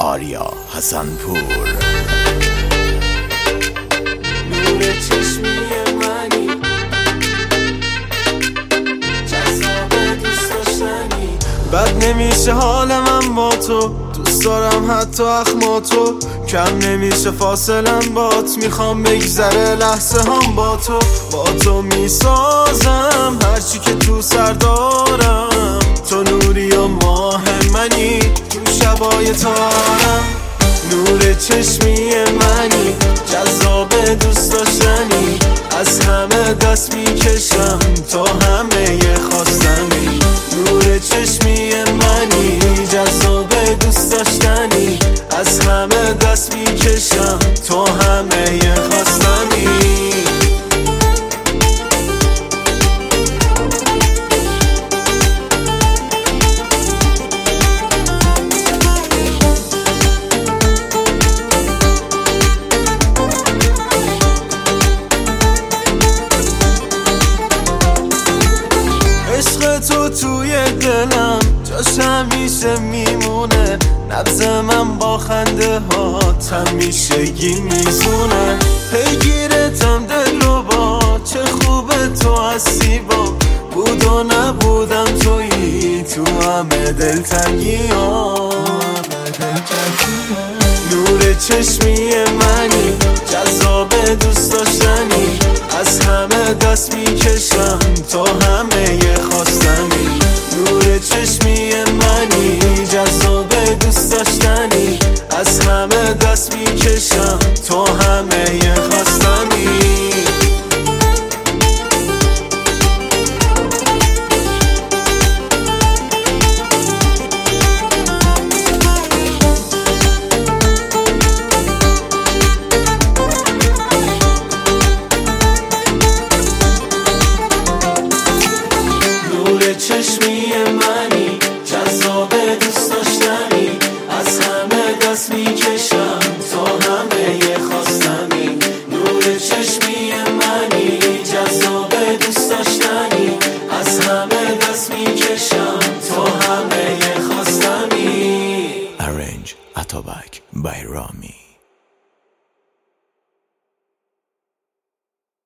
آریا حسن‌پور. نور چشمی منی، جذاب دوست داشتنی. بد نمیشه حال من با تو، دوست دارم حتی اخماتو. کم نمیشه فاصلم بات، میخوام بگذره لحظه هم با تو میسازم هرچی که تو سر دارم. تو نوری و ماه منی، تو شبای تارم. نور چشمی منی، جذاب دوست داشتنی. از همه دست میکشم، تو همه خواستنی. نور چشمی منی، جذاب دوست داشتنی. از همه دست میکشم، تو همه خواستنی. عشق تو توی دلم جاش همیشه میمونه. نبض من با خنده هات همیشگی میزونه. پیگیرتم دل و با چه خوبه تو هستی. با بود و نبودم تویی، تو همه دلتنگی ها. نور چشمی منی، جذاب دوست داشتنی. از همه دست میکشم، تو همه خواستنی. نور چشمی منی، جذاب دوست داشتنی. از همه دست میکشم، تو همه خواستنی. چشمی منی، جذاب دوست داشتنی. از همه دست میکشم، تو همه خواستنی. نور چشمی منی، جذاب دوست داشتنی. از همه دست میکشم، تو همه خواستنی. Arrange Atobak by Rami.